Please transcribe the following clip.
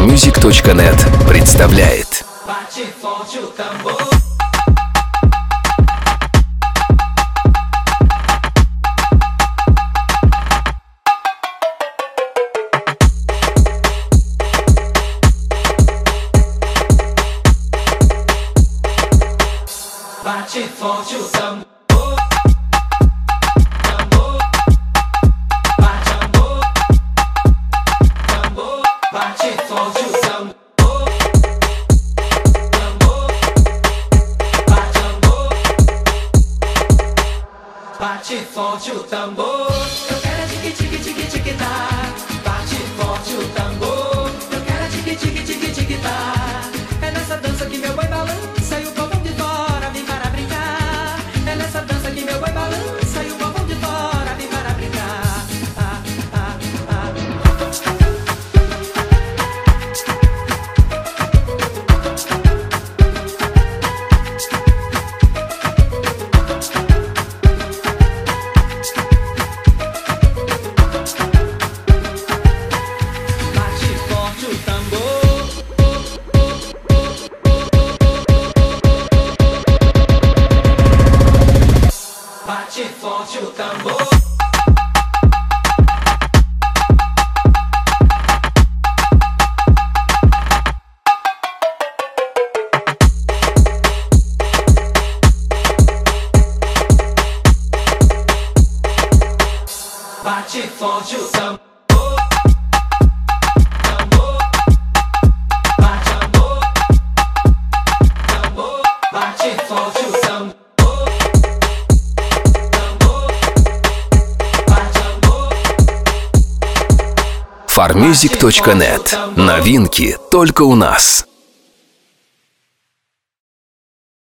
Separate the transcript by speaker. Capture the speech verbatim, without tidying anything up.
Speaker 1: фармьюзик точка нет представляет.
Speaker 2: Bate forte o tambor. Bate forte o tambor. Tambor. Bate tambor. Tambor. Bate forte o tambor. Tambor. Bate tambor. Bate forte o tambor. Eu quero é tique tique tique tique tá. Bate forte o tambor. Eu quero é tique tique tique tique tá. É nessa dança que meu boi balança e o povão de fora vem para brincar. É nessa dança que meu boi balança e o povão de fora vem para brincar. Ah, ah, ah. Bate forte o tambor. Bate forte o tambor. Bate forte o tambor. Tambor. Bate tambor. Tambor. Bate forte o tambor.
Speaker 1: фармьюзик точка нет. Новинки только у нас.